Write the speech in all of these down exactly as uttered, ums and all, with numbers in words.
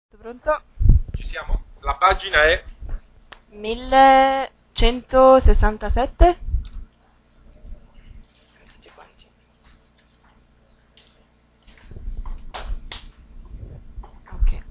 Pronto? Ci siamo? La pagina è millecentosessantasette? Ok.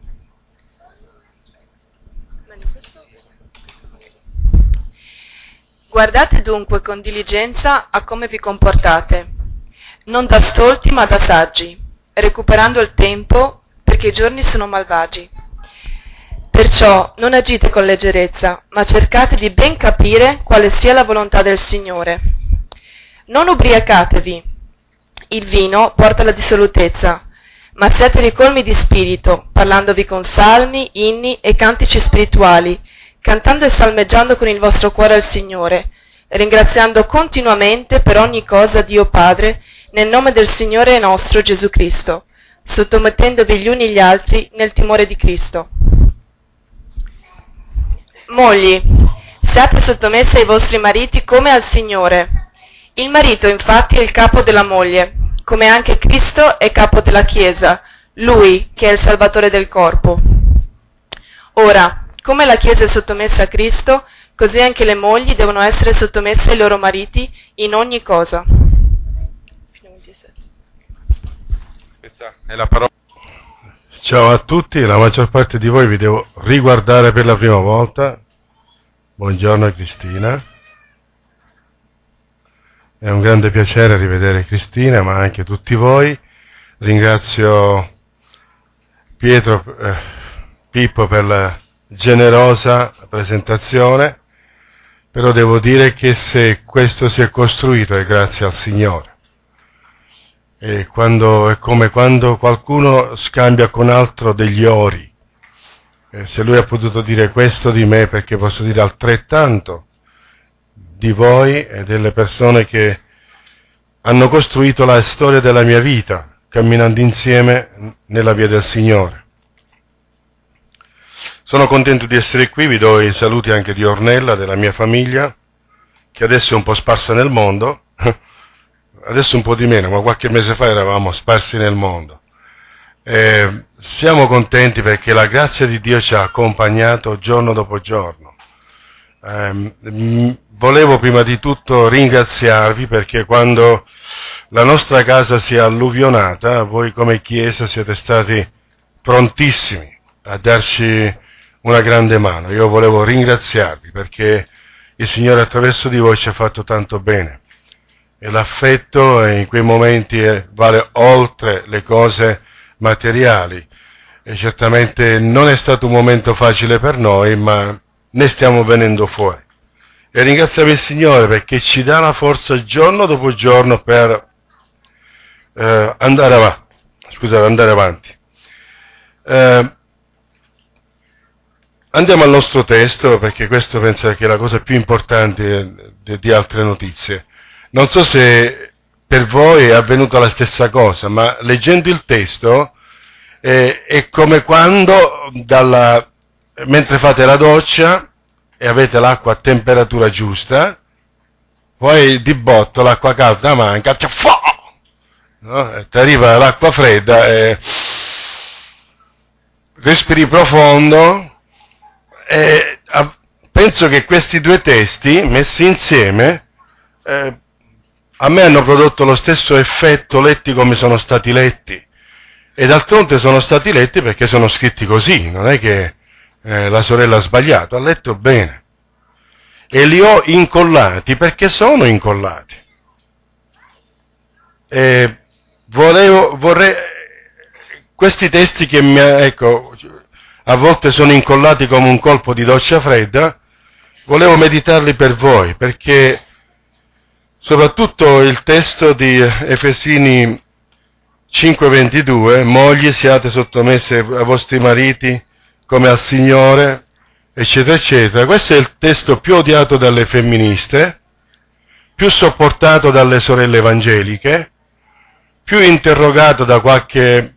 Guardate dunque con diligenza a come vi comportate, non da stolti ma da saggi, recuperando il tempo perché i giorni sono malvagi. Perciò non agite con leggerezza, ma cercate di ben capire quale sia la volontà del Signore. Non ubriacatevi, il vino porta alla dissolutezza, ma siate ricolmi di spirito, parlandovi con salmi, inni e cantici spirituali, cantando e salmeggiando con il vostro cuore al Signore, ringraziando continuamente per ogni cosa Dio Padre, nel nome del Signore nostro Gesù Cristo, sottomettendovi gli uni gli altri nel timore di Cristo. Mogli, siate sottomesse ai vostri mariti come al Signore. Il marito infatti è il capo della moglie, come anche Cristo è capo della Chiesa, Lui che è il Salvatore del corpo. Ora, come la Chiesa è sottomessa a Cristo, così anche le mogli devono essere sottomesse ai loro mariti in ogni cosa. questa è la parola. Ciao a tutti, la maggior parte di voi vi devo riguardare per la prima volta. Buongiorno Cristina. È un grande piacere rivedere Cristina, ma anche tutti voi. Ringrazio Pietro, eh, Pippo per la generosa presentazione, però devo dire che se questo si è costruito è grazie al Signore. E quando, è come quando qualcuno scambia con altro degli ori. E se lui ha potuto dire questo di me, perché posso dire altrettanto di voi e delle persone che hanno costruito la storia della mia vita, camminando insieme nella via del Signore. Sono contento di essere qui, vi do i saluti anche di Ornella, della mia famiglia, che adesso è un po' sparsa nel mondo. Adesso un po' di meno, ma qualche mese fa eravamo sparsi nel mondo. Eh, siamo contenti perché la grazia di Dio ci ha accompagnato giorno dopo giorno. Eh, m- volevo prima di tutto ringraziarvi perché quando la nostra casa si è alluvionata, voi come Chiesa siete stati prontissimi a darci una grande mano. Io volevo ringraziarvi perché il Signore attraverso di voi ci ha fatto tanto bene. E l'affetto in quei momenti vale oltre le cose materiali. E certamente non è stato un momento facile per noi, ma ne stiamo venendo fuori. E ringraziamo il Signore perché ci dà la forza giorno dopo giorno per eh, andare avanti. Scusate, andare avanti. Eh, andiamo al nostro testo, perché questo penso che è la cosa più importante di, di altre notizie. Non so se per voi è avvenuta la stessa cosa, ma leggendo il testo eh, è come quando dalla, mentre fate la doccia e avete l'acqua a temperatura giusta, poi di botto l'acqua calda manca, no? E ti arriva l'acqua fredda e respiri profondo e a, penso che questi due testi messi insieme eh, a me hanno prodotto lo stesso effetto letti come sono stati letti, e d'altronde sono stati letti perché sono scritti così, non è che eh, la sorella ha sbagliato, ha letto bene, e li ho incollati perché sono incollati. E volevo, vorrei, questi testi che mi, ecco, a volte sono incollati come un colpo di doccia fredda, volevo meditarli per voi, perché soprattutto il testo di Efesini cinque ventidue, mogli siate sottomesse ai vostri mariti come al Signore, eccetera, eccetera. Questo è il testo più odiato dalle femministe, più sopportato dalle sorelle evangeliche, più interrogato da qualche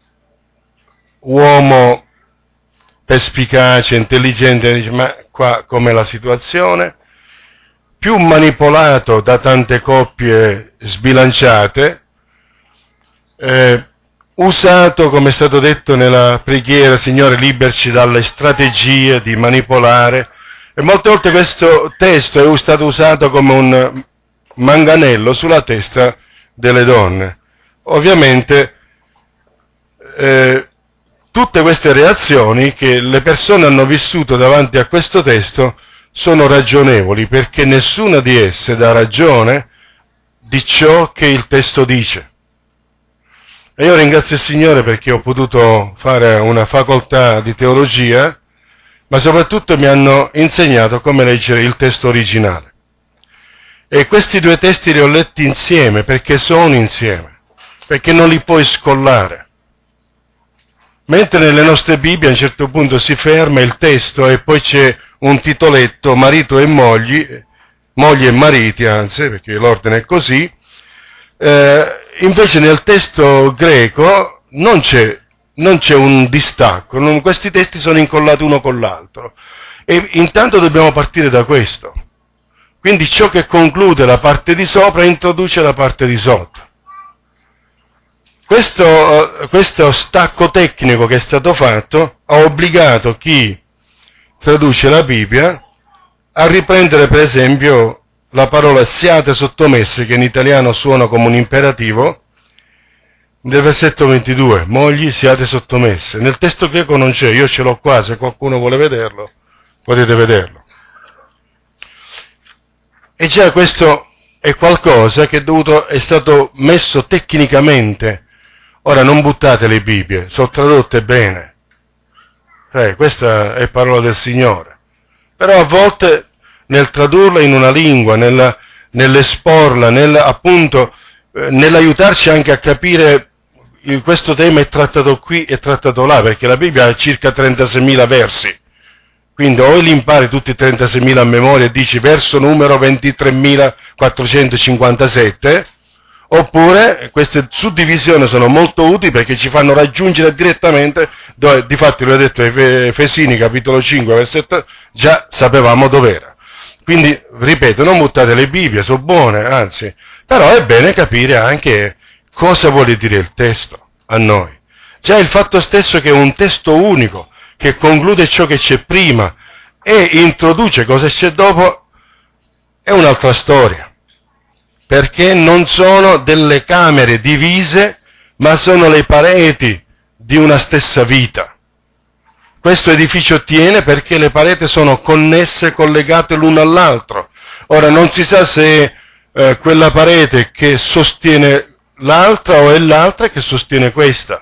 uomo perspicace, intelligente, dice, ma qua com'è la situazione? Più manipolato da tante coppie sbilanciate, eh, usato, come è stato detto nella preghiera, Signore, liberaci dalle strategie di manipolare, e molte volte questo testo è stato usato come un manganello sulla testa delle donne. Ovviamente eh, tutte queste reazioni che le persone hanno vissuto davanti a questo testo sono ragionevoli, perché nessuna di esse dà ragione di ciò che il testo dice. E io ringrazio il Signore perché ho potuto fare una facoltà di teologia, ma soprattutto mi hanno insegnato come leggere il testo originale. E questi due testi li ho letti insieme, perché sono insieme, perché non li puoi scollare. Mentre nelle nostre Bibbie a un certo punto si ferma il testo e poi c'è un titoletto, marito e mogli, mogli e mariti anzi, perché l'ordine è così, eh, invece nel testo greco non c'è, non c'è un distacco, non, questi testi sono incollati uno con l'altro. E intanto dobbiamo partire da questo. Quindi ciò che conclude la parte di sopra introduce la parte di sotto. Questo, questo stacco tecnico che è stato fatto ha obbligato chi traduce la Bibbia a riprendere per esempio la parola siate sottomesse, che in italiano suona come un imperativo, nel versetto ventidue, mogli siate sottomesse. Nel testo greco non c'è, io ce l'ho qua, se qualcuno vuole vederlo, potete vederlo. E già questo è qualcosa che è, dovuto, è stato messo tecnicamente. Ora non buttate le Bibbie, sono tradotte bene. Eh, questa è parola del Signore. Però a volte nel tradurla in una lingua, nella, nell'esporla, nel, appunto, eh, nell'aiutarci anche a capire eh, questo tema è trattato qui e trattato là, perché la Bibbia ha circa trentaseimila versi. Quindi o li impari tutti i trentaseimila a memoria e dici verso numero ventitremilaquattrocentocinquantasette, oppure queste suddivisioni sono molto utili perché ci fanno raggiungere direttamente, dove, difatti lo ha detto Efesini capitolo cinque, versetto, già sapevamo dov'era. Quindi, ripeto, non buttate le Bibbie, sono buone, anzi, però è bene capire anche cosa vuole dire il testo a noi. Già il fatto stesso che è un testo unico, che conclude ciò che c'è prima e introduce cosa c'è dopo, è un'altra storia, perché non sono delle camere divise, ma sono le pareti di una stessa vita. Questo edificio tiene perché le pareti sono connesse, collegate l'una all'altro. Ora non si sa se eh, quella parete che sostiene l'altra o è l'altra che sostiene questa.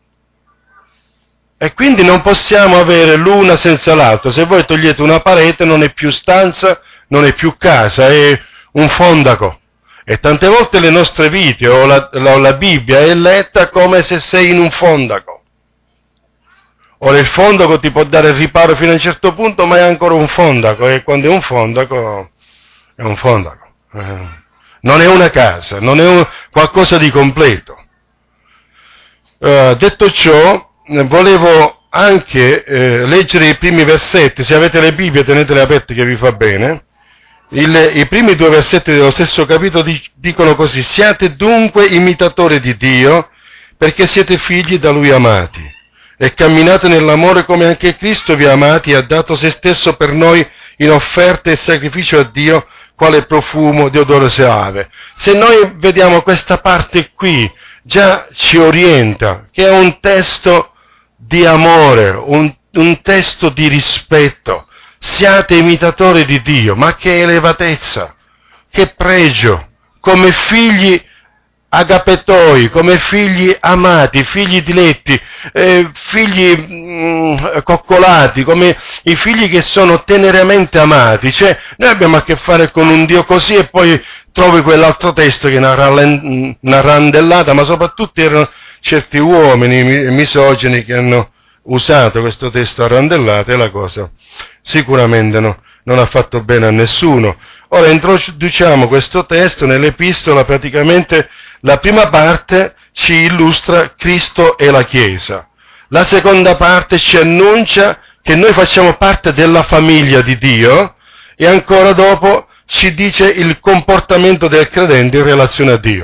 E quindi non possiamo avere l'una senza l'altra. Se voi togliete una parete non è più stanza, non è più casa, è un fondaco. E tante volte le nostre vite o la, la, la Bibbia è letta come se sei in un fondaco. Ora il fondaco ti può dare il riparo fino a un certo punto, ma è ancora un fondaco, e quando è un fondaco, è un fondaco. Eh, non è una casa, non è un, qualcosa di completo. Uh, detto ciò, volevo anche eh, leggere i primi versetti. Se avete le Bibbie tenetele aperte che vi fa bene. Il, i primi due versetti dello stesso capitolo di, dicono così: siate dunque imitatori di Dio, perché siete figli da Lui amati, e camminate nell'amore come anche Cristo vi ha amati e ha dato se stesso per noi in offerta e sacrificio a Dio, quale profumo di odore soave. Se noi vediamo questa parte qui, già ci orienta, che è un testo di amore, un, un testo di rispetto. Siate imitatori di Dio, ma che elevatezza, che pregio, come figli agapetoi, come figli amati, figli diletti, eh, figli mh, coccolati, come i figli che sono teneramente amati. Cioè, noi abbiamo a che fare con un Dio così, e poi trovi quell'altro testo che è una, una randellata, ma soprattutto erano certi uomini misogini che hanno usato questo testo a randellata, e la cosa sicuramente no, non ha fatto bene a nessuno. Ora introduciamo questo testo nell'epistola. Praticamente la prima parte ci illustra Cristo e la Chiesa, la seconda parte ci annuncia che noi facciamo parte della famiglia di Dio, e ancora dopo ci dice il comportamento del credente in relazione a Dio.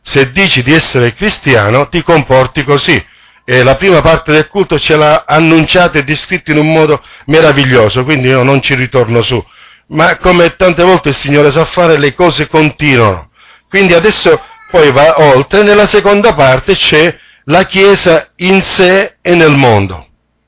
se dici di essere cristiano ti comporti così. E la prima parte del culto ce l'ha annunciata e descritta in un modo meraviglioso, quindi io non ci ritorno su. Ma come tante volte il Signore sa fare, le cose continuano. Quindi adesso poi va oltre, nella seconda parte c'è la Chiesa in sé e nel mondo.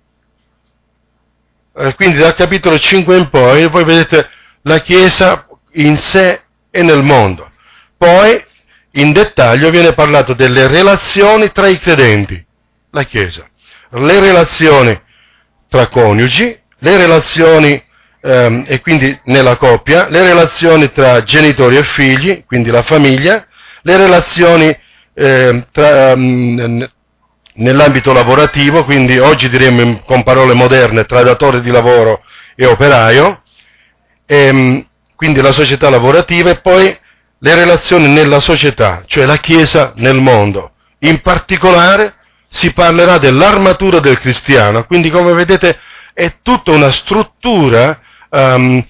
Eh, quindi dal capitolo cinque in poi voi vedete la Chiesa in sé e nel mondo. Poi in dettaglio viene parlato delle relazioni tra i credenti, la Chiesa, le relazioni tra coniugi, le relazioni ehm, e quindi nella coppia, le relazioni tra genitori e figli, quindi la famiglia, le relazioni eh, tra, um, nell'ambito lavorativo, quindi oggi diremmo con parole moderne tra datore di lavoro e operaio, e, quindi la società lavorativa, e poi le relazioni nella società, cioè la Chiesa nel mondo. In particolare si parlerà dell'armatura del cristiano, quindi come vedete è tutta una struttura um,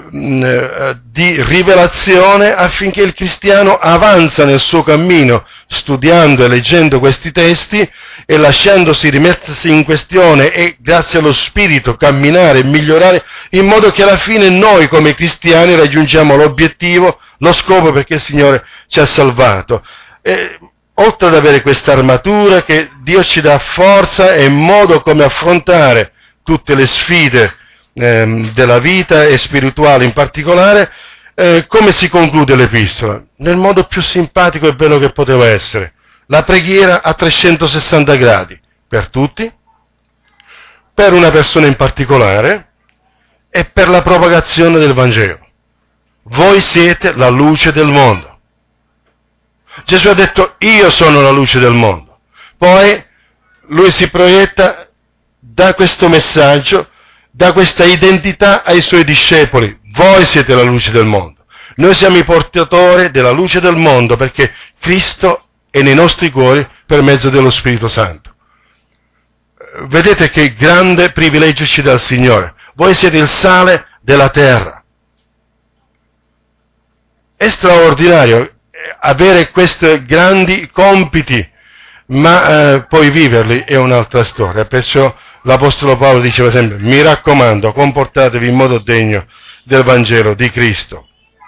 di rivelazione affinché il cristiano avanza nel suo cammino, studiando e leggendo questi testi e lasciandosi rimettersi in questione e grazie allo Spirito camminare e migliorare, in modo che alla fine noi come cristiani raggiungiamo l'obiettivo, lo scopo perché il Signore ci ha salvato. E, oltre ad avere questa armatura che Dio ci dà forza e modo come affrontare tutte le sfide ehm, della vita e spirituale in particolare, eh, come si conclude l'epistola? Nel modo più simpatico e bello che poteva essere. La preghiera a trecentosessanta gradi, per tutti, per una persona in particolare e per la propagazione del Vangelo. Voi siete la luce del mondo. Gesù ha detto: io sono la luce del mondo. Poi lui si proietta da questo messaggio, da questa identità ai suoi discepoli. Voi siete la luce del mondo. Noi siamo i portatori della luce del mondo perché Cristo è nei nostri cuori per mezzo dello Spirito Santo. Vedete che grande privilegio ci dà il Signore. Voi siete il sale della terra. È straordinario avere questi grandi compiti, ma eh, poi viverli è un'altra storia. Perciò l'Apostolo Paolo diceva sempre: mi raccomando, comportatevi in modo degno del Vangelo di Cristo.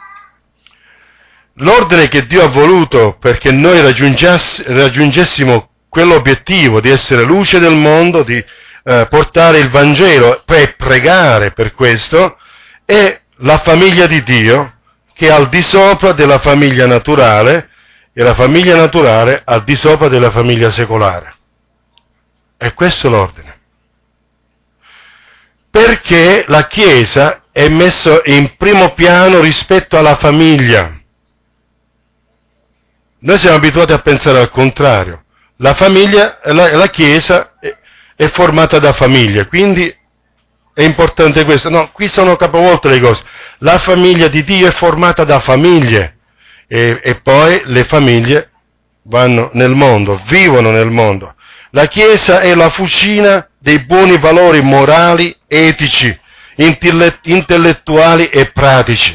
L'ordine che Dio ha voluto perché noi raggiungessimo quell'obiettivo di essere luce del mondo, di eh, portare il Vangelo e pregare per questo, è la famiglia di Dio, che è al di sopra della famiglia naturale, e la famiglia naturale al di sopra della famiglia secolare. E questo è l'ordine. Perché la Chiesa è messa in primo piano rispetto alla famiglia. Noi siamo abituati a pensare al contrario. La famiglia, la, la Chiesa è, è formata da famiglie, quindi è importante questo. No, qui sono capovolte le cose. La famiglia di Dio è formata da famiglie e, e poi le famiglie vanno nel mondo, vivono nel mondo. La Chiesa è la fucina dei buoni valori morali, etici, intellettuali e pratici.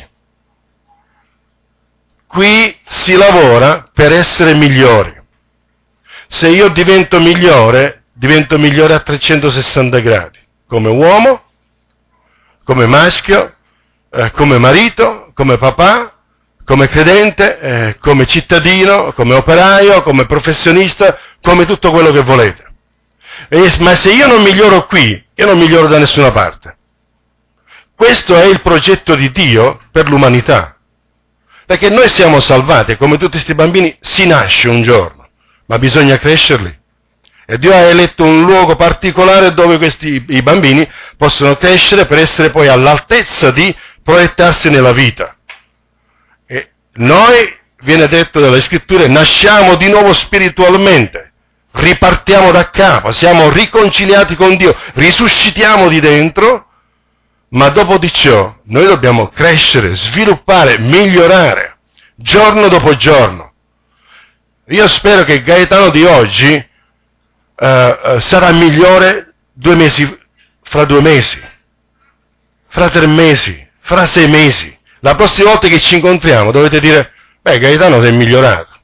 Qui si lavora per essere migliori. Se io divento migliore, divento migliore a trecentosessanta gradi, come uomo, come maschio, eh, come marito, come papà, come credente, eh, come cittadino, come operaio, come professionista, come tutto quello che volete. E, ma se io non miglioro qui, io non miglioro da nessuna parte. Questo è il progetto di Dio per l'umanità. Perché noi siamo salvati, come tutti questi bambini si nasce un giorno, ma bisogna crescerli. E Dio ha eletto un luogo particolare dove questi i bambini possono crescere per essere poi all'altezza di proiettarsi nella vita. E noi, viene detto dalle scritture, nasciamo di nuovo spiritualmente, ripartiamo da capo, siamo riconciliati con Dio, risuscitiamo di dentro, ma dopo di ciò noi dobbiamo crescere, sviluppare, migliorare, giorno dopo giorno. Io spero che Gaetano di oggi uh, uh, sarà migliore due mesi, fra due mesi, fra tre mesi, fra sei mesi. La prossima volta che ci incontriamo dovete dire: beh, Gaetano si è migliorato.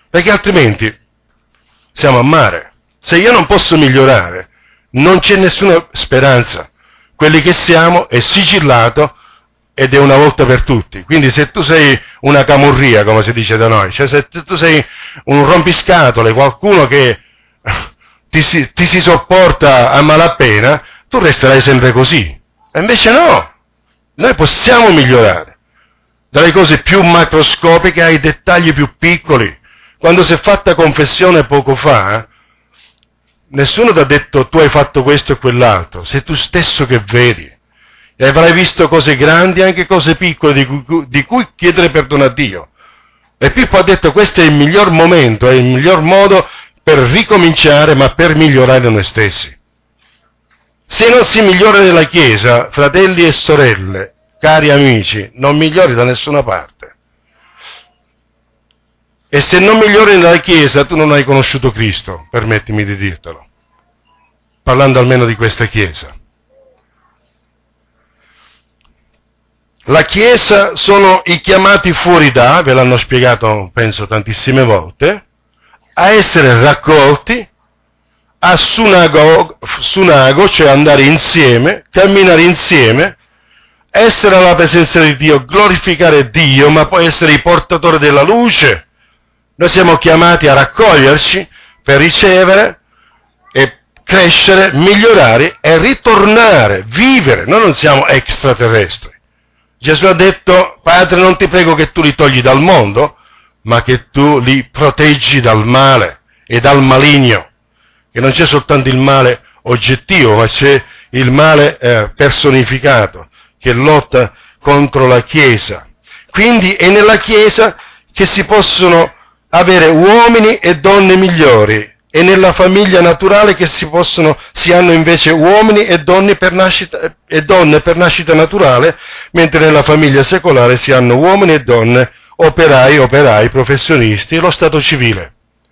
perché altrimenti siamo a mare. Se io non posso migliorare, non c'è nessuna speranza. Quelli che siamo è sigillato ed è una volta per tutti. Quindi se tu sei una camurria, come si dice da noi, cioè se tu sei un rompiscatole, qualcuno che ti si, ti si sopporta a malapena, tu resterai sempre così. E invece no, noi possiamo migliorare, dalle cose più macroscopiche ai dettagli più piccoli. Quando si è fatta confessione poco fa, nessuno ti ha detto tu hai fatto questo e quell'altro, sei tu stesso che vedi. E avrai visto cose grandi e anche cose piccole di cui, di cui chiedere perdono a Dio. E Pippo ha detto questo è il miglior momento, è il miglior modo per ricominciare, ma per migliorare noi stessi. Se non si migliora nella Chiesa, fratelli e sorelle, cari amici, non migliori da nessuna parte. E se non migliori nella Chiesa, tu non hai conosciuto Cristo, permettimi di dirtelo, parlando almeno di questa Chiesa. La Chiesa sono i chiamati fuori da, ve l'hanno spiegato penso tantissime volte, a essere raccolti a sunago, sunago, cioè andare insieme, camminare insieme, essere alla presenza di Dio, glorificare Dio, ma poi essere i portatori della luce. Noi siamo chiamati a raccoglierci per ricevere e crescere, migliorare e ritornare, vivere. Noi non siamo extraterrestri. Gesù ha detto, Padre, non ti prego che tu li togli dal mondo, ma che tu li proteggi dal male e dal maligno. Che non c'è soltanto il male oggettivo, ma c'è il male eh, personificato, che lotta contro la Chiesa. Quindi è nella Chiesa che si possono avere uomini e donne migliori, è nella famiglia naturale che si possono, si hanno invece uomini e donne per nascita, e donne per nascita naturale, mentre nella famiglia secolare si hanno uomini e donne, operai, operai, professionisti e lo stato civile.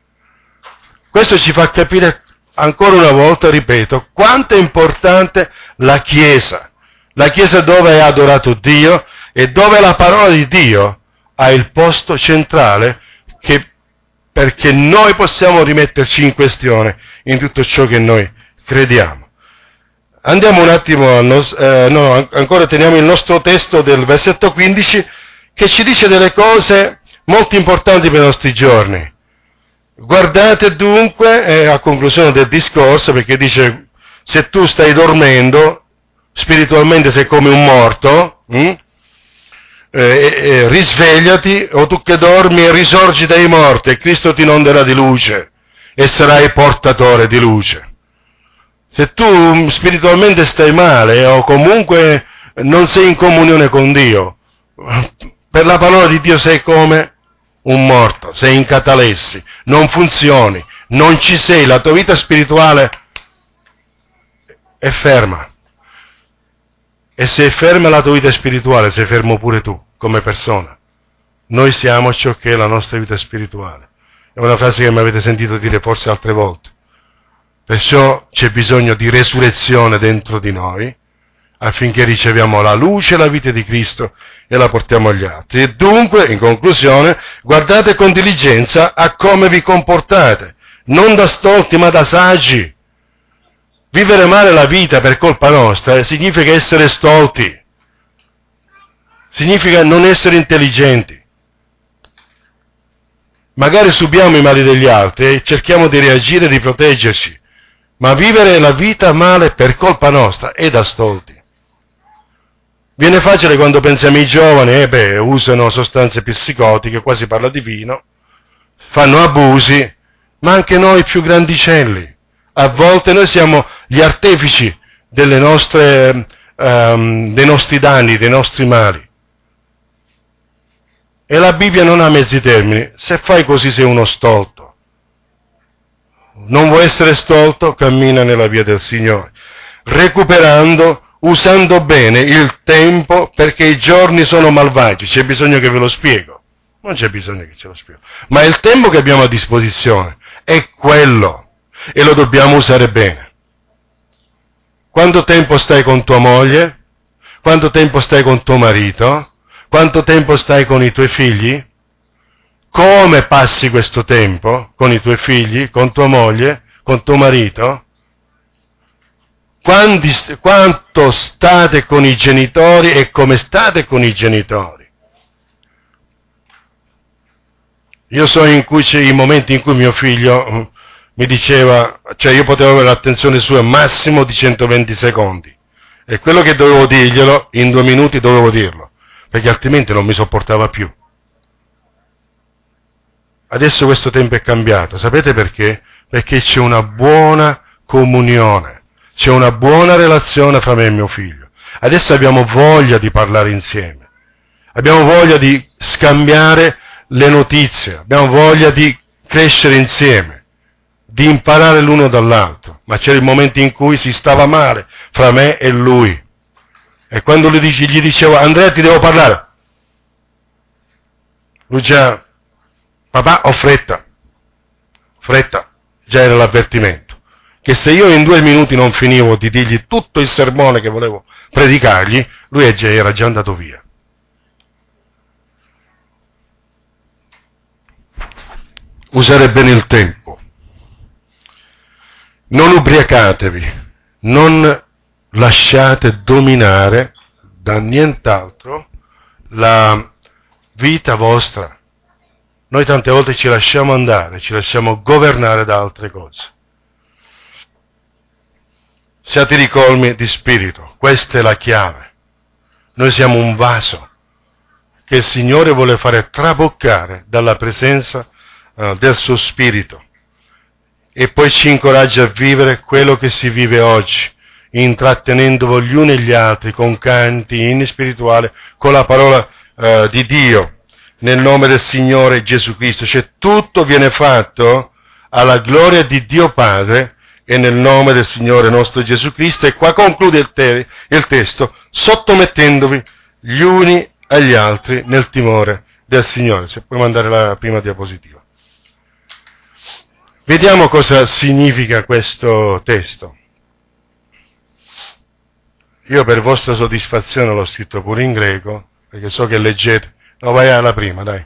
Questo ci fa capire ancora una volta, ripeto, quanto è importante la Chiesa, la Chiesa dove è adorato Dio e dove la parola di Dio ha il posto centrale che perché noi possiamo rimetterci in questione in tutto ciò che noi crediamo. Andiamo un attimo, nos, eh, no, ancora teniamo il nostro testo del versetto quindici, che ci dice delle cose molto importanti per i nostri giorni. Guardate dunque, eh, a conclusione del discorso, perché dice, se tu stai dormendo, spiritualmente sei come un morto, hm? Eh, eh, risvegliati, o tu che dormi e risorgi dai morti, e Cristo ti inonderà di luce, e sarai portatore di luce. Se tu spiritualmente stai male, o comunque non sei in comunione con Dio, per la parola di Dio sei come un morto, sei in catalessi, non funzioni, non ci sei, la tua vita spirituale è ferma. E se è ferma la tua vita spirituale, sei fermo pure tu, come persona. Noi siamo ciò che è la nostra vita spirituale. È una frase che mi avete sentito dire forse altre volte. Perciò c'è bisogno di resurrezione dentro di noi, affinché riceviamo la luce e la vita di Cristo e la portiamo agli altri. E dunque, in conclusione, guardate con diligenza a come vi comportate, non da stolti ma da saggi. Vivere male la vita per colpa nostra significa essere stolti, significa non essere intelligenti. Magari subiamo i mali degli altri e cerchiamo di reagire e di proteggerci, ma vivere la vita male per colpa nostra è da stolti. Viene facile quando pensiamo ai giovani, eh beh, usano sostanze psicotiche, qua si parla di vino, fanno abusi, ma anche noi più grandicelli. A volte noi siamo gli artefici delle nostre, um, dei nostri danni, dei nostri mali. E la Bibbia non ha mezzi termini. Se fai così sei uno stolto. Non vuoi essere stolto? Cammina nella via del Signore, recuperando, usando bene il tempo, perché i giorni sono malvagi. C'è bisogno che ve lo spiego? Non c'è bisogno che ce lo spiego. Ma il tempo che abbiamo a disposizione è quello. E lo dobbiamo usare bene. Quanto tempo stai con tua moglie? Quanto tempo stai con tuo marito? Quanto tempo stai con i tuoi figli? come passi questo tempo con i tuoi figli, con tua moglie, con tuo marito? Quanti, quanto state con i genitori e come state con i genitori? Io so in cui c'è i momenti in cui mio figlio mi diceva, cioè io potevo avere l'attenzione sua massimo di centoventi secondi e quello che dovevo dirglielo in due minuti dovevo dirlo, perché altrimenti non mi sopportava più. Adesso questo tempo è cambiato, sapete perché? Perché c'è una buona comunione, c'è una buona relazione fra me e mio figlio. Adesso abbiamo voglia di parlare insieme, abbiamo voglia di scambiare le notizie, abbiamo voglia di crescere insieme, di imparare l'uno dall'altro, ma c'era il momento in cui si stava male fra me e lui. E quando lui dice, gli dicevo, Andrea ti devo parlare, lui già, papà ho fretta, fretta, già era l'avvertimento, che se io in due minuti non finivo di dirgli tutto il sermone che volevo predicargli, lui era già andato via. Usare bene il tempo. Non ubriacatevi, non lasciate dominare da nient'altro la vita vostra. Noi tante volte ci lasciamo andare, ci lasciamo governare da altre cose. Siate ricolmi di spirito, questa è la chiave. Noi siamo un vaso che il Signore vuole fare traboccare dalla presenza uh, del suo spirito e poi ci incoraggia a vivere quello che si vive oggi, intrattenendovi gli uni e gli altri con canti, inni spirituali, con la parola uh, di Dio. Nel nome del Signore Gesù Cristo, cioè tutto viene fatto alla gloria di Dio Padre e nel nome del Signore nostro Gesù Cristo. E qua conclude il, te- il testo, sottomettendovi gli uni agli altri nel timore del Signore. Se puoi mandare la prima diapositiva. Vediamo cosa significa questo testo. Io per vostra soddisfazione l'ho scritto pure in greco, perché so che leggete. No, vai alla prima, dai.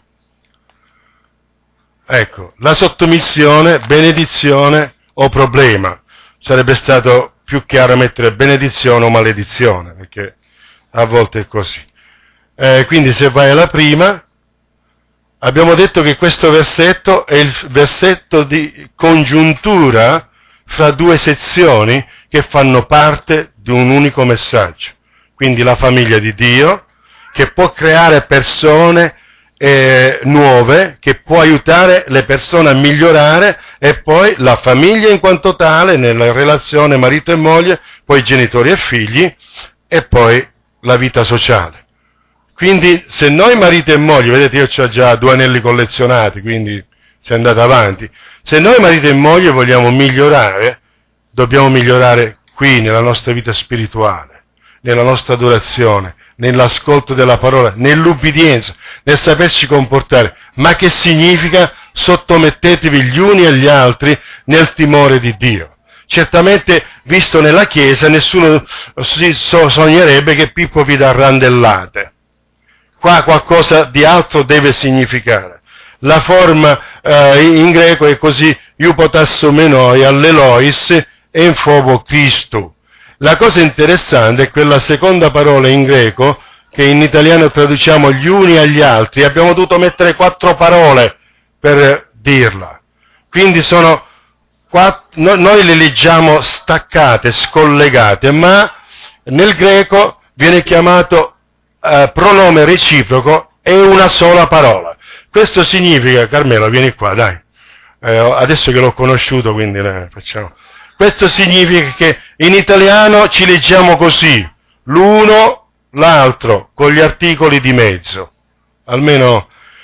Ecco, la sottomissione, benedizione o problema. Sarebbe stato più chiaro mettere benedizione o maledizione, perché a volte è così. Eh, quindi se vai alla prima, abbiamo detto che questo versetto è il versetto di congiuntura fra due sezioni che fanno parte di un unico messaggio. Quindi la famiglia di Dio, che può creare persone eh, nuove, che può aiutare le persone a migliorare, e poi la famiglia in quanto tale, nella relazione marito e moglie, poi genitori e figli, e poi la vita sociale. Quindi se noi marito e moglie, vedete io ho già due anelli collezionati, quindi si è andato avanti, se noi marito e moglie vogliamo migliorare, dobbiamo migliorare qui nella nostra vita spirituale, nella nostra adorazione, nell'ascolto della parola, nell'ubbidienza, nel saperci comportare. Ma che significa? Sottomettetevi gli uni agli altri nel timore di Dio. Certamente, visto nella Chiesa, nessuno si sognerebbe che Pippo vi dà randellate. Qua qualcosa di altro deve significare. La forma eh, in greco è così, iupotasso menoi allelois enfobo Christu. La cosa interessante è quella seconda parola in greco, che in italiano traduciamo gli uni agli altri. Abbiamo dovuto mettere quattro parole per dirla. Quindi sono quattro, no, noi le leggiamo staccate, scollegate, ma nel greco viene chiamato eh, pronome reciproco e una sola parola. Questo significa, Carmelo, vieni qua, dai. Eh, adesso che l'ho conosciuto, quindi eh, facciamo... Questo significa che in italiano ci leggiamo così, l'uno, l'altro, con gli articoli di mezzo, almeno,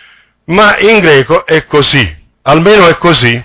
ma in greco è così, almeno è così,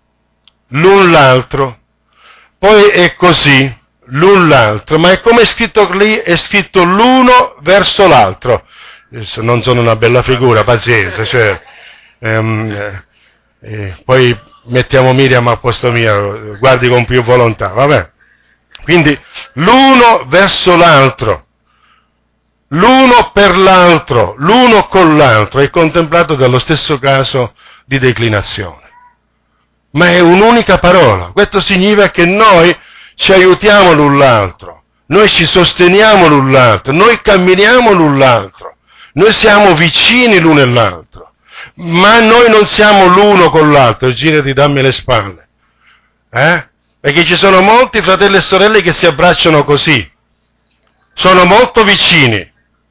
l'un l'altro, poi è così, l'un l'altro, ma è come è scritto lì, è scritto l'uno verso l'altro. Adesso non sono una bella figura, pazienza, cioè, ehm, eh, eh, poi... mettiamo Miriam a posto mio, guardi con più volontà, vabbè. Quindi l'uno verso l'altro, l'uno per l'altro, l'uno con l'altro, è contemplato dallo stesso caso di declinazione. Ma è un'unica parola. Questo significa che noi ci aiutiamo l'un l'altro, noi ci sosteniamo l'un l'altro, noi camminiamo l'un l'altro, noi siamo vicini l'uno e l'altro, ma noi non siamo l'uno con l'altro. Girati, dammi le spalle. Eh? Perché ci sono molti fratelli e sorelle che si abbracciano così, sono molto vicini,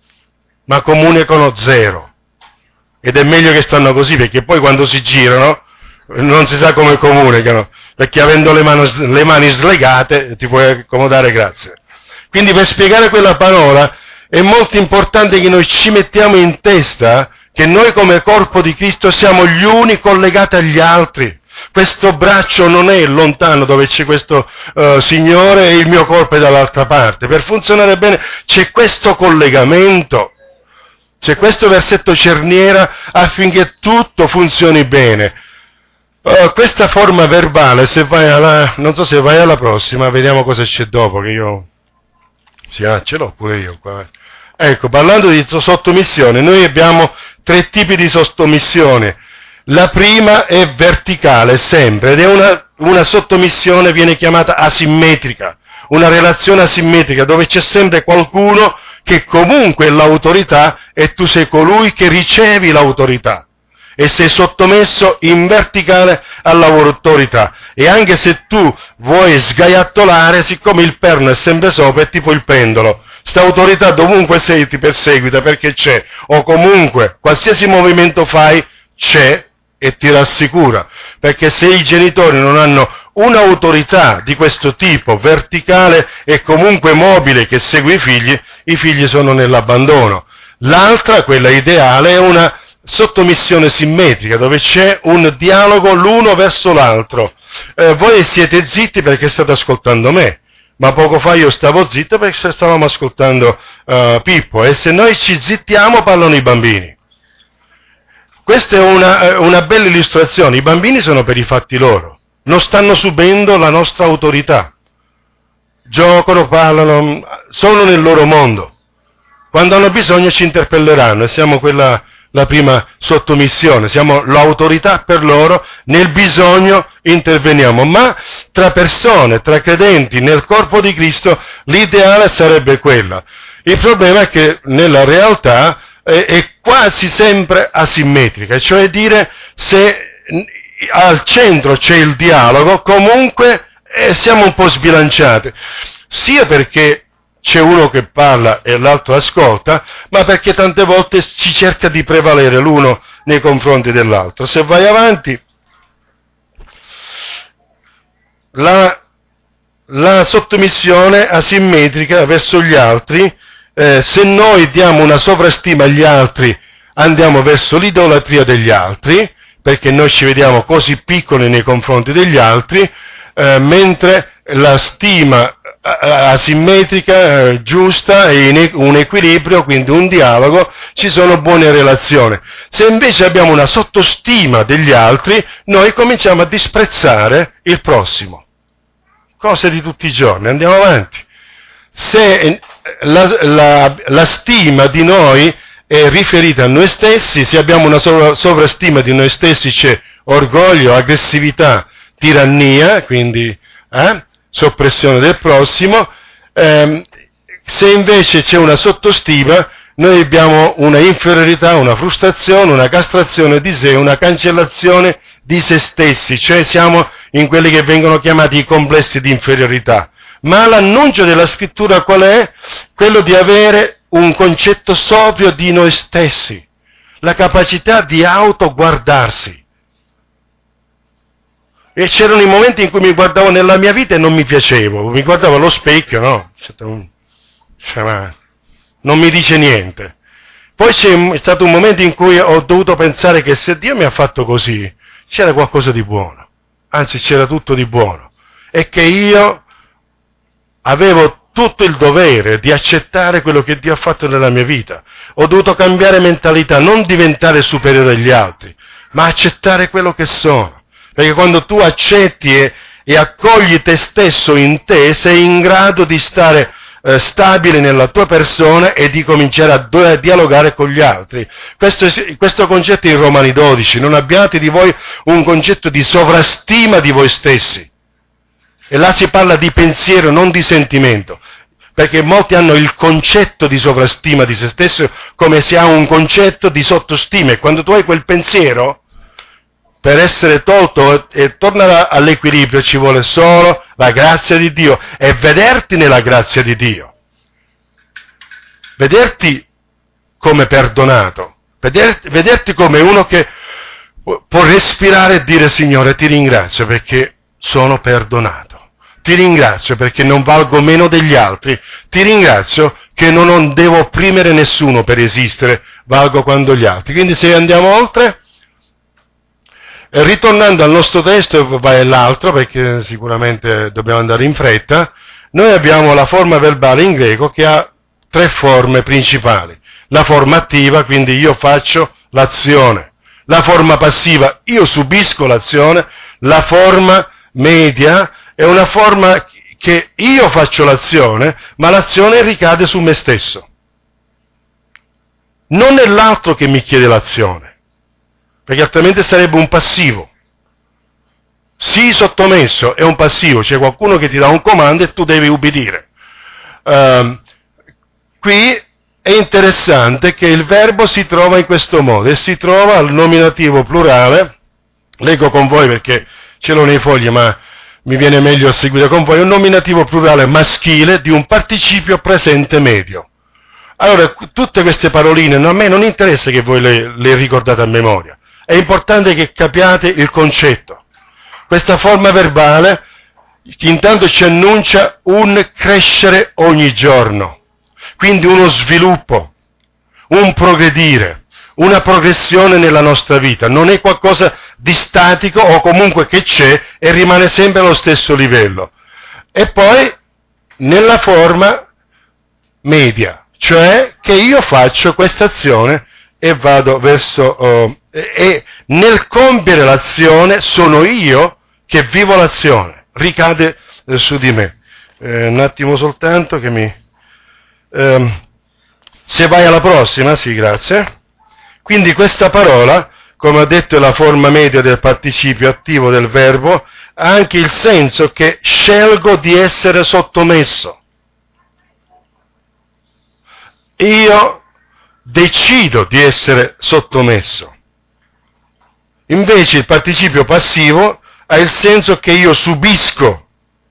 ma comunicano zero. Ed è meglio che stanno così, perché poi quando si girano non si sa come comunicano, perché avendo le mani, le mani slegate ti puoi accomodare, grazie. Quindi per spiegare quella parola è molto importante che noi ci mettiamo in testa che noi come corpo di Cristo siamo gli uni collegati agli altri. Questo braccio non è lontano dove c'è questo uh, Signore e il mio corpo è dall'altra parte. Per funzionare bene c'è questo collegamento, c'è questo versetto cerniera affinché tutto funzioni bene. Uh, questa forma verbale, se vai alla, non so se vai alla prossima, vediamo cosa c'è dopo, che io, sì, ah, ce l'ho pure io qua. Ecco, parlando di sottomissione, noi abbiamo tre tipi di sottomissione. La prima è verticale, sempre, ed è una, una sottomissione, viene chiamata asimmetrica, una relazione asimmetrica, dove c'è sempre qualcuno che comunque è l'autorità e tu sei colui che ricevi l'autorità. E sei sottomesso in verticale all'autorità. E anche se tu vuoi sgaiattolare, siccome il perno è sempre sopra, è tipo il pendolo. Sta autorità dovunque sei ti perseguita perché c'è, o comunque qualsiasi movimento fai c'è e ti rassicura. Perché se i genitori non hanno un'autorità di questo tipo, verticale e comunque mobile, che segue i figli, i figli sono nell'abbandono. L'altra, quella ideale, è una sottomissione simmetrica, dove c'è un dialogo l'uno verso l'altro. Eh, voi siete zitti perché state ascoltando me, ma poco fa io stavo zitto perché stavamo ascoltando uh, Pippo, e se noi ci zittiamo parlano i bambini. Questa è una, una bella illustrazione. I bambini sono per i fatti loro, non stanno subendo la nostra autorità, giocano, parlano, sono nel loro mondo. Quando hanno bisogno ci interpelleranno, e siamo quella, la prima sottomissione, siamo l'autorità per loro, nel bisogno interveniamo. Ma tra persone, tra credenti, nel corpo di Cristo, l'ideale sarebbe quella. Il problema è che nella realtà è, è quasi sempre asimmetrica, cioè dire, se al centro c'è il dialogo, comunque eh, siamo un po' sbilanciati, sia perché c'è uno che parla e l'altro ascolta, ma perché tante volte ci cerca di prevalere l'uno nei confronti dell'altro. Se vai avanti, la, la sottomissione asimmetrica verso gli altri, eh, se noi diamo una sovrastima agli altri, andiamo verso l'idolatria degli altri, perché noi ci vediamo così piccoli nei confronti degli altri, eh, mentre la stima asimmetrica, giusta, e in un equilibrio, quindi un dialogo, ci sono buone relazioni. Se invece abbiamo una sottostima degli altri, noi cominciamo a disprezzare il prossimo. Cose di tutti i giorni, andiamo avanti. Se la, la, la stima di noi è riferita a noi stessi, se abbiamo una sovrastima di noi stessi c'è orgoglio, aggressività, tirannia, quindi eh? soppressione del prossimo. Eh, se invece c'è una sottostima, noi abbiamo una inferiorità, una frustrazione, una castrazione di sé, una cancellazione di se stessi, cioè siamo in quelli che vengono chiamati i complessi di inferiorità. Ma l'annuncio della scrittura qual è? Quello di avere un concetto sobrio di noi stessi, la capacità di autoguardarsi. E c'erano i momenti in cui mi guardavo nella mia vita e non mi piacevo, mi guardavo allo specchio, no? Cioè, non mi dice niente. Poi c'è stato un momento in cui ho dovuto pensare che se Dio mi ha fatto così, c'era qualcosa di buono, anzi c'era tutto di buono, e che io avevo tutto il dovere di accettare quello che Dio ha fatto nella mia vita. Ho dovuto cambiare mentalità, non diventare superiore agli altri, ma accettare quello che sono. Perché quando tu accetti e, e accogli te stesso in te, sei in grado di stare eh, stabile nella tua persona e di cominciare a, do- a dialogare con gli altri. Questo, è, questo concetto è in Romani dodici, non abbiate di voi un concetto di sovrastima di voi stessi. E là si parla di pensiero, non di sentimento, perché molti hanno il concetto di sovrastima di se stesso come se ha un concetto di sottostima, e quando tu hai quel pensiero, per essere tolto e tornare all'equilibrio ci vuole solo la grazia di Dio e vederti nella grazia di Dio, vederti come perdonato, vederti, vederti come uno che può respirare e dire: Signore, ti ringrazio perché sono perdonato. Ti ringrazio perché non valgo meno degli altri. Ti ringrazio che non devo opprimere nessuno per esistere, valgo quando gli altri. Quindi se andiamo oltre, eh, ritornando al nostro testo, vai all'altro perché sicuramente dobbiamo andare in fretta, noi abbiamo la forma verbale in greco che ha tre forme principali. La forma attiva, quindi io faccio l'azione. La forma passiva, io subisco l'azione. La forma media è una forma che io faccio l'azione, ma l'azione ricade su me stesso. Non è l'altro che mi chiede l'azione, perché altrimenti sarebbe un passivo. Sii sottomesso è un passivo, c'è qualcuno che ti dà un comando e tu devi ubbidire. Uh, qui è interessante che il verbo si trova in questo modo, e si trova al nominativo plurale. Leggo con voi perché ce l'ho nei fogli, ma mi viene meglio a seguire con voi, un nominativo plurale maschile di un participio presente medio. Allora, tutte queste paroline, no, a me non interessa che voi le, le ricordate a memoria, è importante che capiate il concetto. Questa forma verbale intanto ci annuncia un crescere ogni giorno, quindi uno sviluppo, un progredire, una progressione nella nostra vita, non è qualcosa di statico o comunque che c'è e rimane sempre allo stesso livello. E poi nella forma media, cioè che io faccio questa azione e vado verso, uh, e, e nel compiere l'azione sono io che vivo l'azione, ricade eh, su di me. Eh, un attimo soltanto che mi... Eh, se vai alla prossima, sì, grazie. Quindi questa parola, come ho detto, è la forma media del participio attivo del verbo, ha anche il senso che scelgo di essere sottomesso. Io decido di essere sottomesso. Invece il participio passivo ha il senso che io subisco.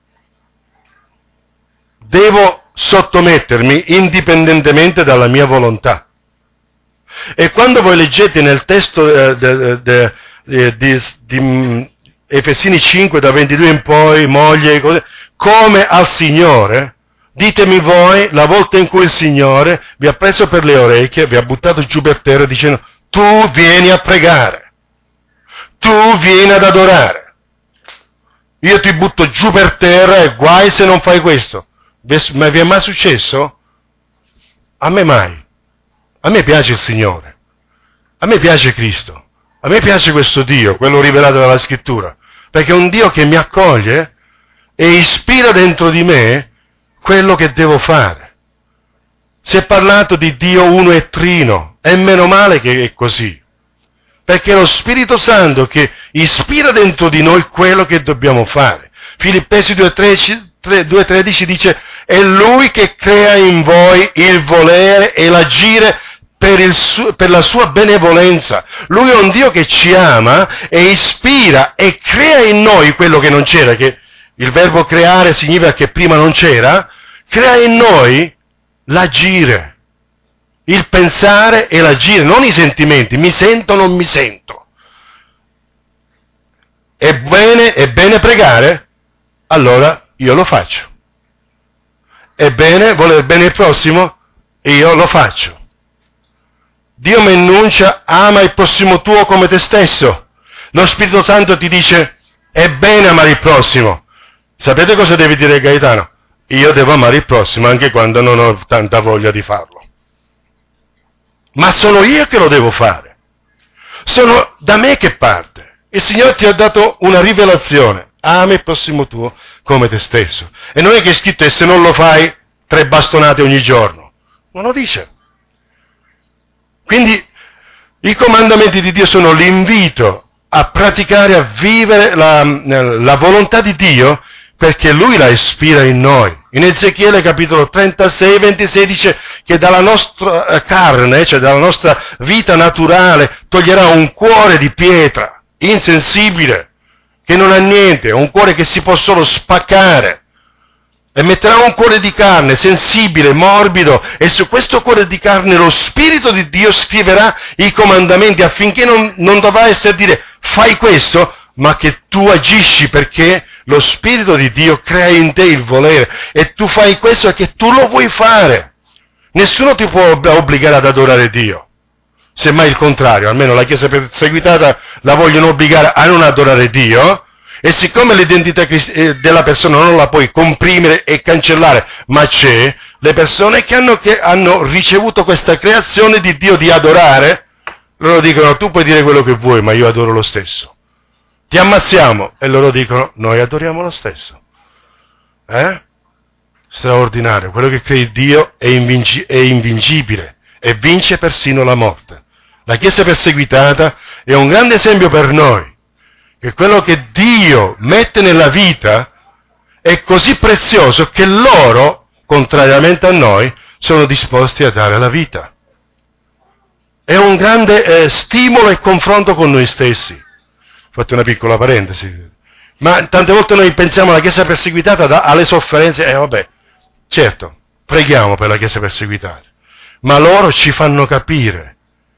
Devo sottomettermi indipendentemente dalla mia volontà. E quando voi leggete nel testo eh, de, de, de, di, di Efesini cinque, da ventidue in poi, moglie, cose, come al Signore, ditemi voi la volta in cui il Signore vi ha preso per le orecchie, vi ha buttato giù per terra dicendo: tu vieni a pregare, tu vieni ad adorare, io ti butto giù per terra e guai se non fai questo. Ma vi è mai successo? A me mai. A me piace il Signore, a me piace Cristo, a me piace questo Dio, quello rivelato dalla Scrittura, perché è un Dio che mi accoglie e ispira dentro di me quello che devo fare. Si è parlato di Dio uno e trino, e meno male che è così, perché è lo Spirito Santo che ispira dentro di noi quello che dobbiamo fare. Filippesi due tredici dice: è Lui che crea in voi il volere e l'agire per, il su- per la sua benevolenza. Lui è un Dio che ci ama e ispira e crea in noi quello che non c'era, che il verbo creare significa che prima non c'era, crea in noi l'agire, il pensare e l'agire, non i sentimenti, mi sento o non mi sento. È bene, è bene pregare? Allora io lo faccio. È bene voler bene il prossimo? Io lo faccio. Dio mi annuncia: ama il prossimo tuo come te stesso. Lo Spirito Santo ti dice: è bene amare il prossimo. Sapete cosa deve dire Gaetano? Io devo amare il prossimo anche quando non ho tanta voglia di farlo. Ma sono io che lo devo fare. Sono da me che parte. Il Signore ti ha dato una rivelazione: ama il prossimo tuo come te stesso. E non è che è scritto: e se non lo fai, tre bastonate ogni giorno. Non lo dice. Quindi i comandamenti di Dio sono l'invito a praticare, a vivere la, la volontà di Dio, perché Lui la ispira in noi. In Ezechiele capitolo trentasei, ventisei dice che dalla nostra carne, cioè dalla nostra vita naturale, toglierà un cuore di pietra, insensibile, che non ha niente, un cuore che si può solo spaccare, e metterà un cuore di carne, sensibile, morbido, e su questo cuore di carne lo Spirito di Dio scriverà i comandamenti affinché non, non dovrà essere dire fai questo, ma che tu agisci perché lo Spirito di Dio crea in te il volere, e tu fai questo perché tu lo vuoi fare. Nessuno ti può obbligare ad adorare Dio, semmai il contrario, almeno la Chiesa perseguitata la vogliono obbligare a non adorare Dio, e siccome l'identità della persona non la puoi comprimere e cancellare, ma c'è, le persone che hanno, che hanno ricevuto questa creazione di Dio di adorare, loro dicono tu puoi dire quello che vuoi, ma io adoro lo stesso. Ti ammazziamo, e loro dicono noi adoriamo lo stesso. Eh? Straordinario, quello che crede Dio è, invinci- è invincibile e vince persino la morte. La Chiesa perseguitata è un grande esempio per noi, che quello che Dio mette nella vita è così prezioso che loro, contrariamente a noi, sono disposti a dare la vita. È un grande eh, stimolo e confronto con noi stessi. Fate una piccola parentesi. Ma tante volte noi pensiamo alla Chiesa perseguitata da, alle sofferenze, e eh, vabbè, certo, preghiamo per la Chiesa perseguitata, ma loro ci fanno capire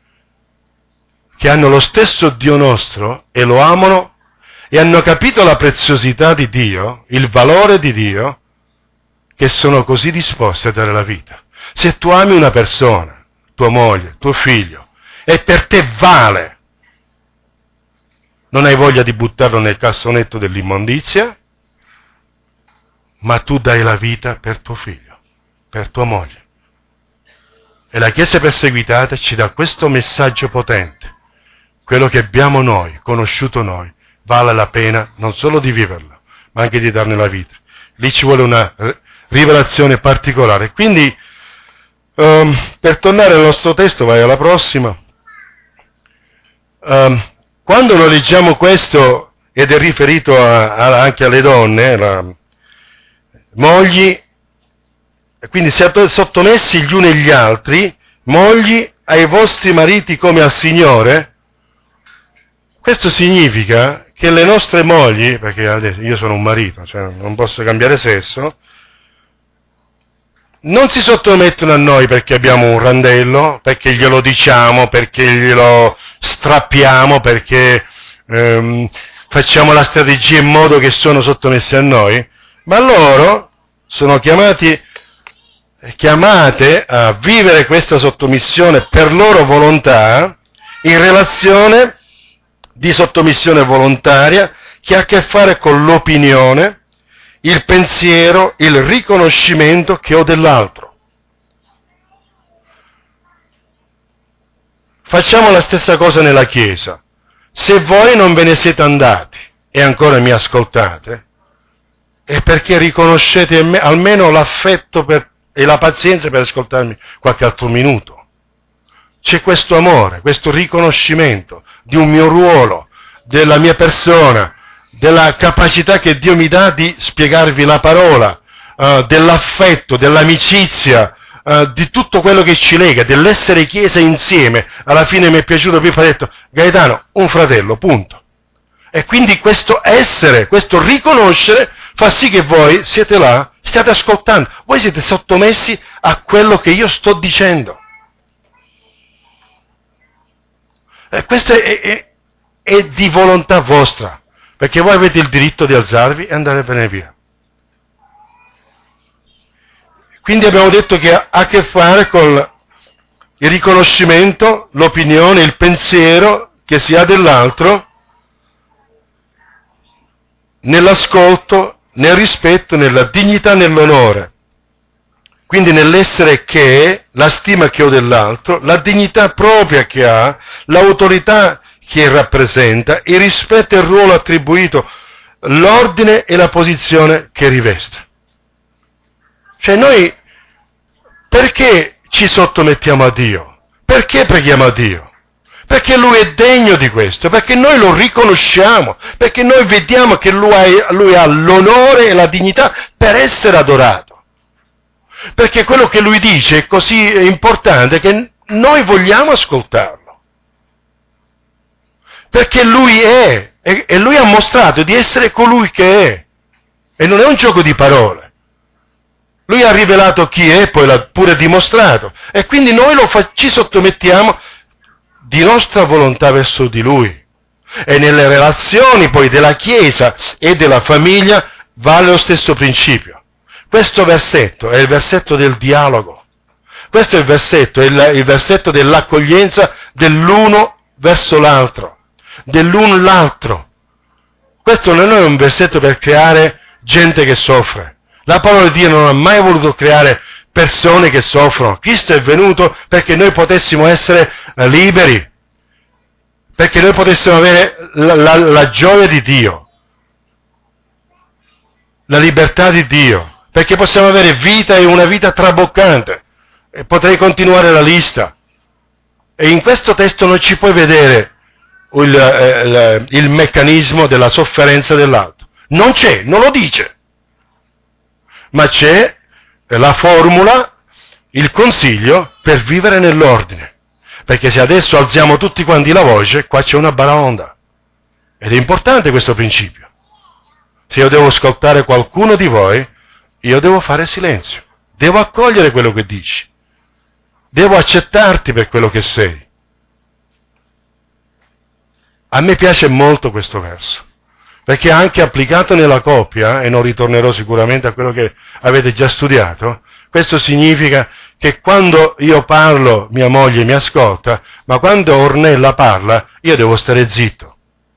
che hanno lo stesso Dio nostro e lo amano, e hanno capito la preziosità di Dio, il valore di Dio, che sono così disposti a dare la vita. Se tu ami una persona, tua moglie, tuo figlio, e per te vale, non hai voglia di buttarlo nel cassonetto dell'immondizia, ma tu dai la vita per tuo figlio, per tua moglie. E la Chiesa perseguitata ci dà questo messaggio potente. Quello che abbiamo noi, conosciuto noi, vale la pena non solo di viverlo, ma anche di darne la vita. Lì ci vuole una rivelazione particolare. Quindi, um, per tornare al nostro testo, vai alla prossima. Um, quando noi leggiamo questo, ed è riferito a, a, anche alle donne, la, mogli, quindi siate sottomessi gli uni agli altri, mogli ai vostri mariti come al Signore. Questo significa che le nostre mogli, perché adesso io sono un marito, cioè non posso cambiare sesso, non si sottomettono a noi perché abbiamo un randello, perché glielo diciamo, perché glielo strappiamo, perché ehm, facciamo la strategia in modo che sono sottomessi a noi, ma loro sono chiamati, chiamate a vivere questa sottomissione per loro volontà in relazione di sottomissione volontaria che ha a che fare con l'opinione, il pensiero, il riconoscimento che ho dell'altro. Facciamo la stessa cosa nella Chiesa. Se voi non ve ne siete andati e ancora mi ascoltate, è perché riconoscete me, almeno l'affetto per, e la pazienza per ascoltarmi qualche altro minuto. C'è questo amore, questo riconoscimento di un mio ruolo, della mia persona, della capacità che Dio mi dà di spiegarvi la parola, uh, dell'affetto, dell'amicizia, uh, di tutto quello che ci lega, dell'essere Chiesa insieme. Alla fine mi è piaciuto più fare detto, Gaetano, un fratello, punto. E quindi questo essere, questo riconoscere fa sì che voi siete là, stiate ascoltando, voi siete sottomessi a quello che io sto dicendo. E questo è, è, è di volontà vostra, perché voi avete il diritto di alzarvi e andare bene via. Quindi abbiamo detto che ha a che fare con il riconoscimento, l'opinione, il pensiero che si ha dell'altro, nell'ascolto, nel rispetto, nella dignità, nell'onore. Quindi nell'essere che è, la stima che ho dell'altro, la dignità propria che ha, l'autorità che rappresenta, il rispetto e il ruolo attribuito, l'ordine e la posizione che riveste. Cioè noi Perché ci sottomettiamo a Dio? Perché preghiamo a Dio? Perché Lui è degno di questo, perché noi lo riconosciamo, perché noi vediamo che Lui ha, lui ha l'onore e la dignità per essere adorato. Perché quello che Lui dice è così importante che noi vogliamo ascoltarlo. Perché Lui è, e, e Lui ha mostrato di essere colui che è, e non è un gioco di parole. Lui ha rivelato chi è, poi l'ha pure dimostrato, e quindi noi lo fa, ci sottomettiamo di nostra volontà verso di Lui. E nelle relazioni poi della Chiesa e della famiglia vale lo stesso principio. Questo versetto è il versetto del dialogo. Questo è il versetto, è il, il versetto dell'accoglienza dell'uno verso l'altro, dell'un l'altro. Questo non è un versetto per creare gente che soffre. La parola di Dio non ha mai voluto creare persone che soffrono. Cristo è venuto perché noi potessimo essere liberi, perché noi potessimo avere la, la, la gioia di Dio, la libertà di Dio, perché possiamo avere vita e una vita traboccante. E potrei continuare la lista. E in questo testo non ci puoi vedere il, eh, il meccanismo della sofferenza dell'altro. Non c'è, non lo dice. Ma c'è la formula, il consiglio per vivere nell'ordine. Perché se adesso alziamo tutti quanti la voce, qua c'è una baraonda. Ed è importante questo principio. Se io devo ascoltare qualcuno di voi, io devo fare silenzio. Devo accogliere quello che dici. Devo accettarti per quello che sei. A me piace molto questo verso. Perché anche applicato nella coppia, e non ritornerò sicuramente a quello che avete già studiato, questo significa che quando io parlo mia moglie mi ascolta, ma quando Ornella parla io devo stare zitto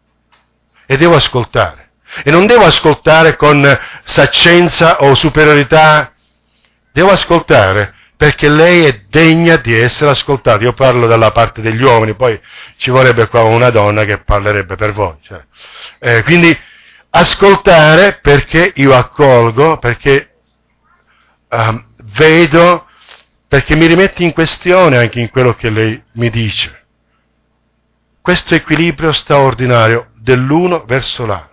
e devo ascoltare. E non devo ascoltare con saccenza o superiorità, devo ascoltare perché lei è degna di essere ascoltata. Io parlo dalla parte degli uomini, poi ci vorrebbe qua una donna che parlerebbe per voi. Cioè. Eh, quindi ascoltare perché io accolgo, perché uh, vedo, perché mi rimetti in questione anche in quello che lei mi dice. Questo equilibrio straordinario dell'uno verso l'altro.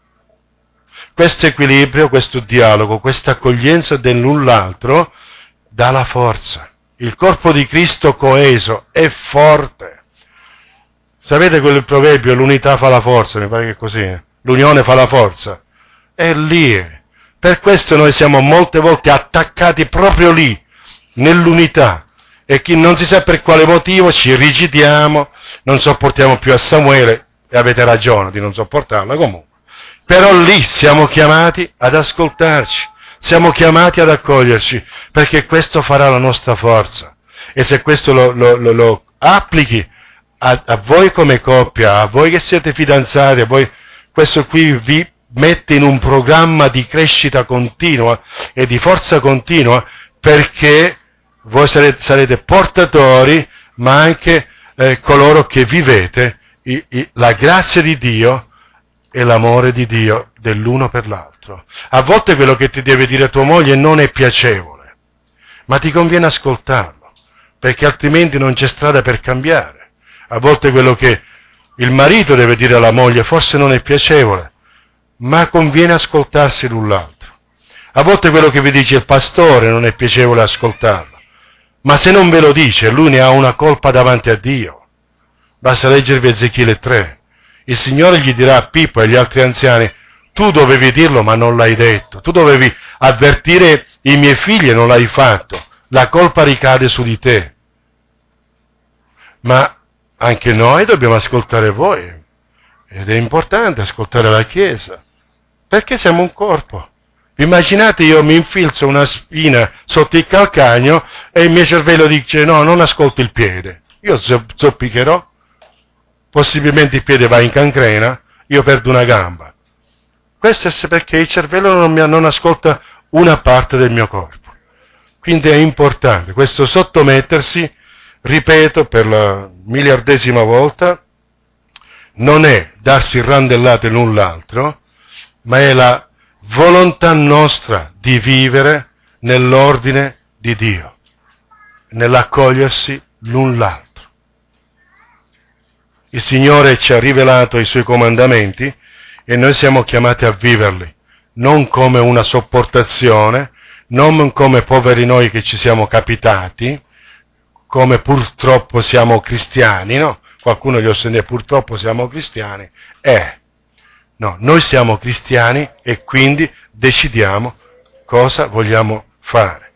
Questo equilibrio, questo dialogo, questa accoglienza dell'un l'altro dà la forza. Il corpo di Cristo coeso è forte. Sapete quel proverbio, l'unità fa la forza, mi pare che è così, l'unione fa la forza. È lì. Per questo noi siamo molte volte attaccati proprio lì, nell'unità. E chi non si sa per quale motivo ci rigidiamo, non sopportiamo più a Samuele, e avete ragione di non sopportarla comunque. Però lì siamo chiamati ad ascoltarci, siamo chiamati ad accoglierci, perché questo farà la nostra forza. E se questo lo, lo, lo, lo applichi a, a voi come coppia, a voi che siete fidanzati, a voi, questo qui vi mette in un programma di crescita continua e di forza continua, perché voi sarete, sarete portatori, ma anche eh, coloro che vivete i, i, la grazia di Dio e l'amore di Dio dell'uno per l'altro. A volte quello che ti deve dire tua moglie non è piacevole, ma ti conviene ascoltarlo, perché altrimenti non c'è strada per cambiare. A volte quello che il marito deve dire alla moglie forse non è piacevole, ma conviene ascoltarsi l'un l'altro. A volte quello che vi dice il pastore non è piacevole ascoltarlo, ma se non ve lo dice, lui ne ha una colpa davanti a Dio. Basta leggervi Ezechiele tre. Il Signore gli dirà a Pippo e agli altri anziani: tu dovevi dirlo ma non l'hai detto, tu dovevi avvertire i miei figli e non l'hai fatto, la colpa ricade su di te. Ma anche noi dobbiamo ascoltare voi, ed è importante ascoltare la Chiesa, perché siamo un corpo. Immaginate io mi infilzo una spina sotto il calcagno e il mio cervello dice no, non ascolto il piede, io zoppicherò. Possibilmente il piede va in cancrena, io perdo una gamba. Questo è perché il cervello non, mi, non ascolta una parte del mio corpo. Quindi è importante questo sottomettersi, ripeto per la miliardesima volta, non è darsi randellate l'un l'altro, ma è la volontà nostra di vivere nell'ordine di Dio. nell'accogliersi l'un l'altro. Il Signore ci ha rivelato i Suoi comandamenti e noi siamo chiamati a viverli, non come una sopportazione, non come poveri noi che ci siamo capitati, come purtroppo siamo cristiani, no? Qualcuno gli ostende purtroppo siamo cristiani, eh, no, noi siamo cristiani e quindi decidiamo cosa vogliamo fare.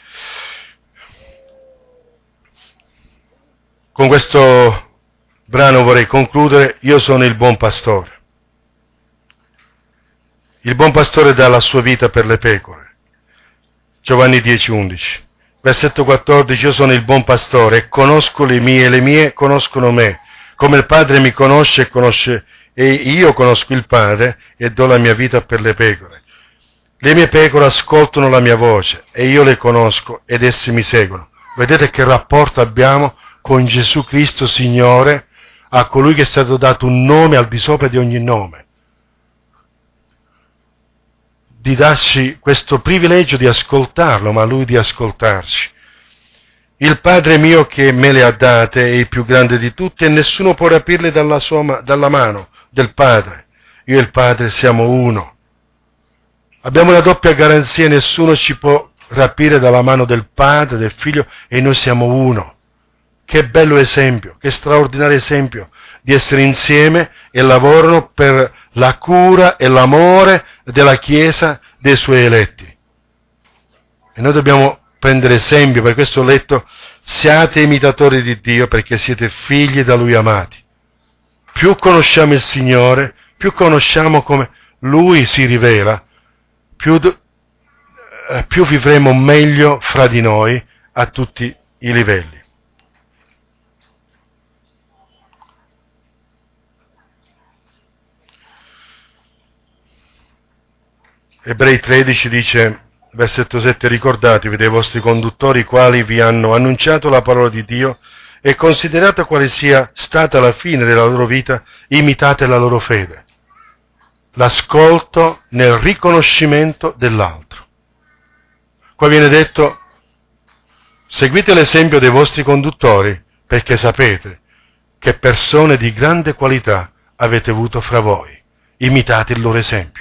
Con questo brano vorrei concludere. Io sono il buon pastore. Il buon pastore dà la sua vita per le pecore. Giovanni dieci undici. Versetto quattordici. Io sono il buon pastore e conosco le mie e le mie conoscono me. Come il Padre mi conosce e conosce e io conosco il Padre e do la mia vita per le pecore. Le mie pecore ascoltano la mia voce e io le conosco ed esse mi seguono. Vedete che rapporto abbiamo con Gesù Cristo Signore, a colui che è stato dato un nome al di sopra di ogni nome, di darci questo privilegio di ascoltarlo, ma lui di ascoltarci. Il Padre mio che me le ha date è il più grande di tutti e nessuno può rapirle dalla, sua, dalla mano del Padre. Io e il Padre siamo uno. Abbiamo una doppia garanzia, nessuno ci può rapire dalla mano del Padre, del Figlio, e noi siamo uno. Che bello esempio, che straordinario esempio di essere insieme e lavorano per la cura e l'amore della Chiesa, dei Suoi eletti. E noi dobbiamo prendere esempio, per questo ho letto, siate imitatori di Dio perché siete figli da Lui amati. Più conosciamo il Signore, più conosciamo come Lui si rivela, più, eh, più vivremo meglio fra di noi a tutti i livelli. Ebrei tredici dice, versetto sette, ricordatevi dei vostri conduttori quali vi hanno annunciato la parola di Dio e considerate quale sia stata la fine della loro vita, imitate la loro fede. L'ascolto nel riconoscimento dell'altro. Qua viene detto, seguite l'esempio dei vostri conduttori perché sapete che persone di grande qualità avete avuto fra voi. Imitate il loro esempio.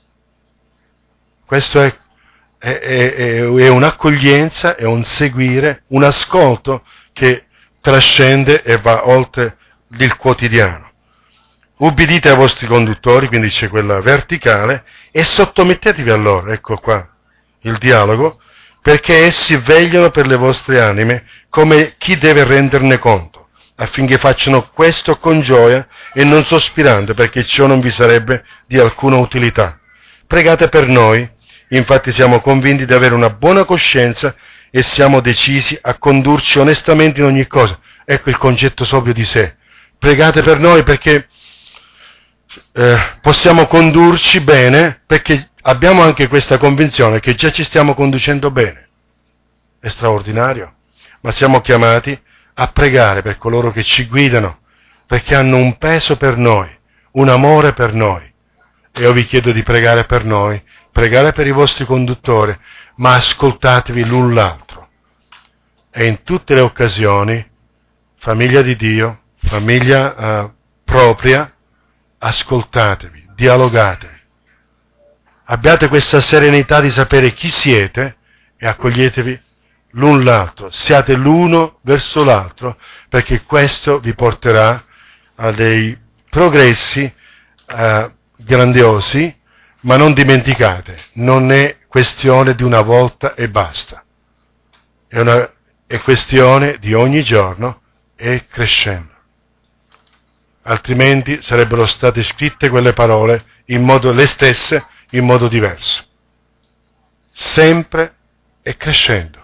Questo è, è, è, è un'accoglienza, è un seguire, un ascolto che trascende e va oltre il quotidiano. Ubbidite ai vostri conduttori, quindi c'è quella verticale, e sottomettetevi a loro, ecco qua il dialogo, perché essi vegliano per le vostre anime come chi deve renderne conto, affinché facciano questo con gioia e non sospirando, perché ciò non vi sarebbe di alcuna utilità. Pregate per noi. Infatti siamo convinti di avere una buona coscienza e siamo decisi a condurci onestamente in ogni cosa. Ecco il concetto sobrio di sé. Pregate per noi perché eh, possiamo condurci bene, perché abbiamo anche questa convinzione che già ci stiamo conducendo bene. È straordinario. Ma siamo chiamati a pregare per coloro che ci guidano, perché hanno un peso per noi, un amore per noi. E io vi chiedo di pregare per noi, pregare per i vostri conduttori, ma ascoltatevi l'un l'altro. E in tutte le occasioni, famiglia di Dio, famiglia uh, propria, ascoltatevi, dialogate. Abbiate questa serenità di sapere chi siete e accoglietevi l'un l'altro. Siate l'uno verso l'altro, perché questo vi porterà a dei progressi uh, grandiosi, ma non dimenticate, non è questione di una volta e basta, è, una, è questione di ogni giorno e crescendo. Altrimenti sarebbero state scritte quelle parole in modo le stesse, in modo diverso. Sempre e crescendo.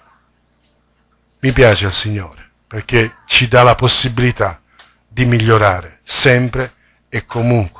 Mi piace il Signore, perché ci dà la possibilità di migliorare sempre e comunque.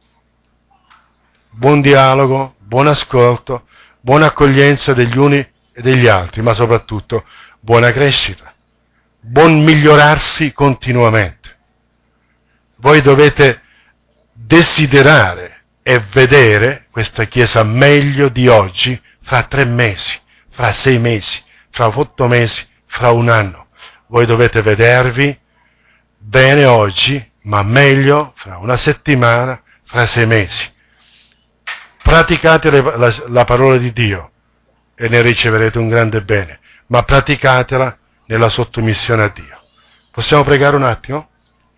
Buon dialogo, buon ascolto, buona accoglienza degli uni e degli altri, ma soprattutto buona crescita, buon migliorarsi continuamente. Voi dovete desiderare e vedere questa Chiesa meglio di oggi fra tre mesi, fra sei mesi, fra otto mesi, fra un anno. Voi dovete vedervi bene oggi, ma meglio fra una settimana, fra sei mesi. Praticate le, la, la parola di Dio e ne riceverete un grande bene, ma praticatela nella sottomissione a Dio. Possiamo pregare un attimo?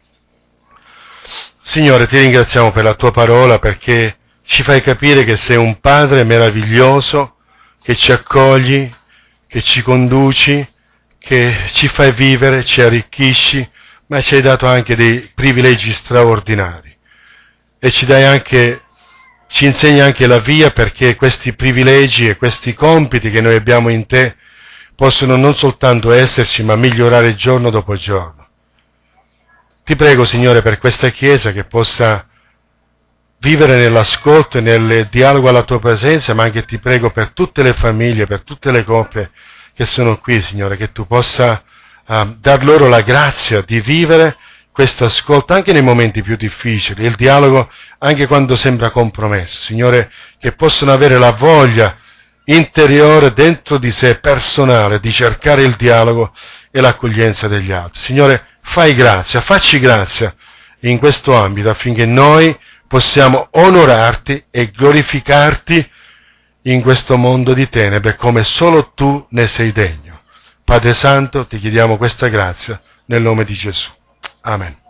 Signore, ti ringraziamo per la tua parola, perché ci fai capire che sei un Padre meraviglioso, che ci accogli, che ci conduci, che ci fai vivere, ci arricchisci, ma ci hai dato anche dei privilegi straordinari. E ci dai anche, ci insegni anche la via perché questi privilegi e questi compiti che noi abbiamo in te possono non soltanto esserci, ma migliorare giorno dopo giorno. Ti prego, Signore, per questa Chiesa che possa vivere nell'ascolto e nel dialogo alla tua presenza, ma anche ti prego per tutte le famiglie, per tutte le coppie che sono qui, Signore, che tu possa uh, dar loro la grazia di vivere questo ascolto anche nei momenti più difficili, il dialogo anche quando sembra compromesso. Signore, che possano avere la voglia interiore dentro di sé, personale, di cercare il dialogo e l'accoglienza degli altri. Signore, fai grazia, facci grazia in questo ambito affinché noi possiamo onorarti e glorificarti in questo mondo di tenebre come solo tu ne sei degno. Padre Santo, ti chiediamo questa grazia nel nome di Gesù. Amen.